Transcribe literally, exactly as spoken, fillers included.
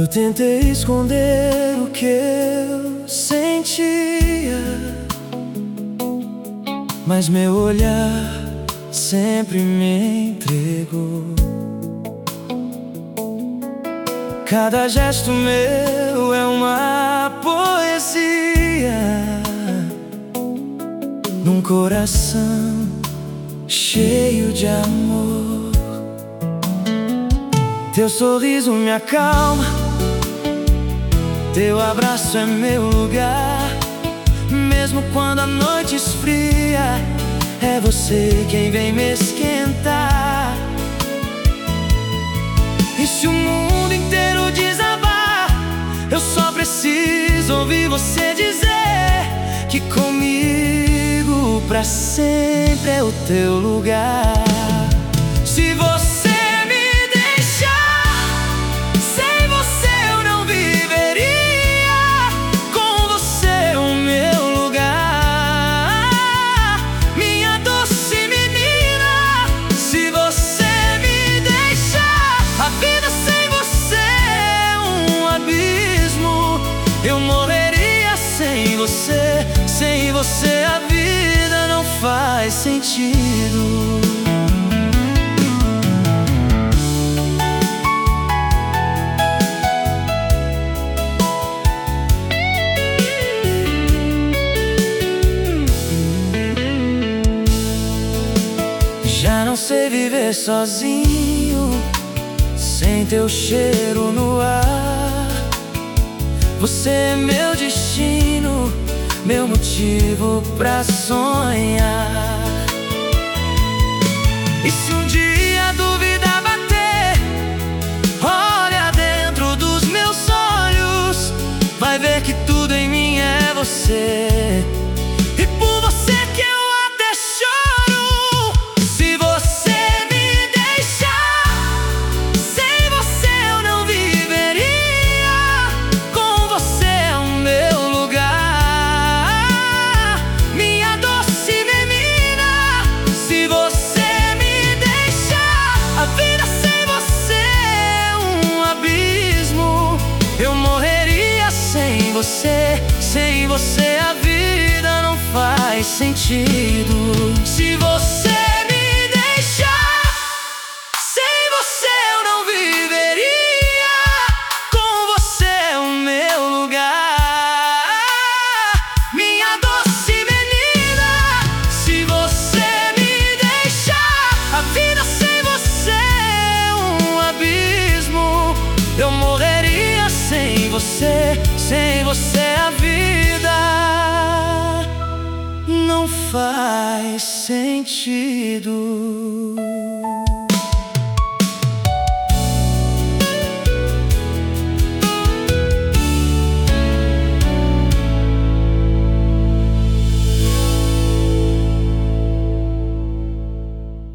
Eu tentei esconder o que eu sentia, mas meu olhar sempre me entregou. Cada gesto meu é uma poesia num coração cheio de amor. Teu sorriso me acalma, teu abraço é meu lugar. Mesmo quando a noite esfria, é você quem vem me esquentar. E se o mundo inteiro desabar, eu só preciso ouvir você dizer que comigo pra sempre é o teu lugar. Se você me deixar, sem você eu não viveria. Com você é o meu lugar, minha doce menina. Se você me deixar, a vida sem você é um abismo. Eu morreria sem você. Sem você a vida não faz sentido. Já não sei viver sozinho, sem teu cheiro no ar. Você é meu destino, meu motivo pra sonhar. E se um dia a dúvida bater, olha dentro dos meus olhos, vai ver que tudo em mim é você. E por você que eu até choro. Se você me deixar, sem você eu não viveria. Com você é o meu lugar, minha doce menina. Se você me deixar, a vida sem você é um abismo. Eu morreria sem você. Sem você a vida não faz sentido. Se você me deixar, sem você eu não viveria. Com você é o meu lugar, minha doce menina. Se você me deixar, a vida sem você é um abismo. Eu morreria sem você. Sem você a vida não faz sentido.